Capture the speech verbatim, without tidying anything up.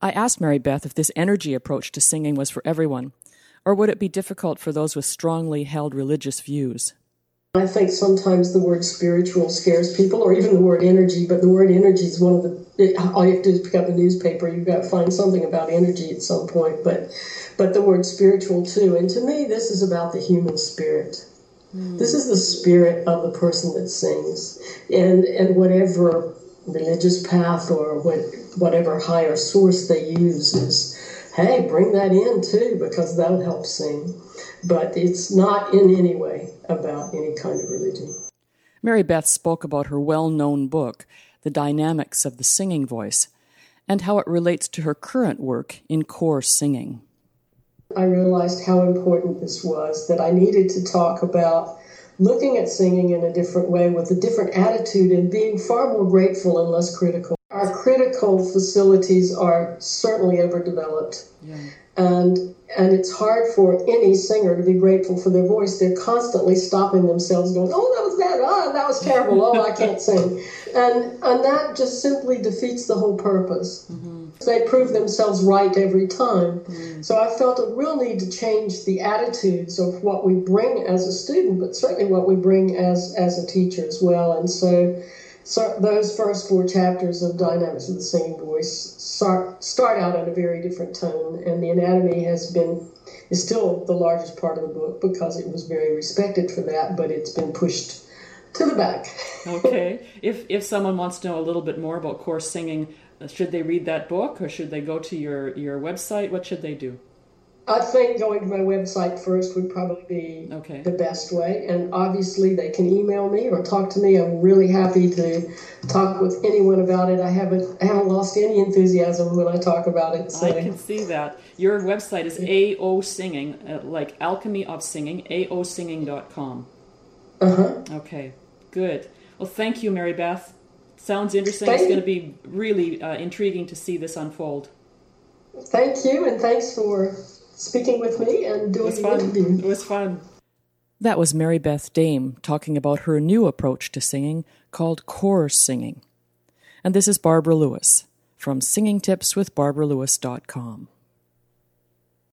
I asked Mary Beth if this energy approach to singing was for everyone, or would it be difficult for those with strongly held religious views? I think sometimes the word spiritual scares people, or even the word energy, but the word energy is one of the, all you have to do is pick up a newspaper, you've got to find something about energy at some point, but but the word spiritual too. And to me, this is about the human spirit. Mm. This is the spirit of the person that sings. And, and whatever religious path or what, whatever higher source they use is, hey, bring that in too, because that'll help sing. But it's not in any way about any kind of religion. Mary Beth spoke about her well-known book, The Dynamics of the Singing Voice, and how it relates to her current work in core singing. I realized how important this was, that I needed to talk about looking at singing in a different way with a different attitude and being far more grateful and less critical. Our critical facilities are certainly overdeveloped. Yeah. And and it's hard for any singer to be grateful for their voice. They're constantly stopping themselves going, oh, that was bad, oh, that was terrible, oh, I can't sing. And and that just simply defeats the whole purpose. Mm-hmm. They prove themselves right every time. Mm-hmm. So I felt a real need to change the attitudes of what we bring as a student, but certainly what we bring as, as a teacher as well. And so So those first four chapters of Dynamics of the Singing Voice start, start out at a very different tone, and the anatomy has been is still the largest part of the book because it was very respected for that, but it's been pushed to the back. Okay. If if someone wants to know a little bit more about core singing, should they read that book or should they go to your, your website? What should they do? I think going to my website first would probably be okay. The best way. And obviously they can email me or talk to me. I'm really happy to talk with anyone about it. I haven't I haven't lost any enthusiasm when I talk about it. So. I can see that. Your website is A O Singing, uh, like Alchemy of Singing, A O singing dot com. Uh-huh. Okay, good. Well, thank you, Mary Beth. Sounds interesting. Thank it's going to be really uh, intriguing to see this unfold. Thank you, and thanks for speaking with me and doing the interview. It was fun. That was Mary Beth Dame talking about her new approach to singing called core singing. And this is Barbara Lewis from singing tips with barbara lewis dot com.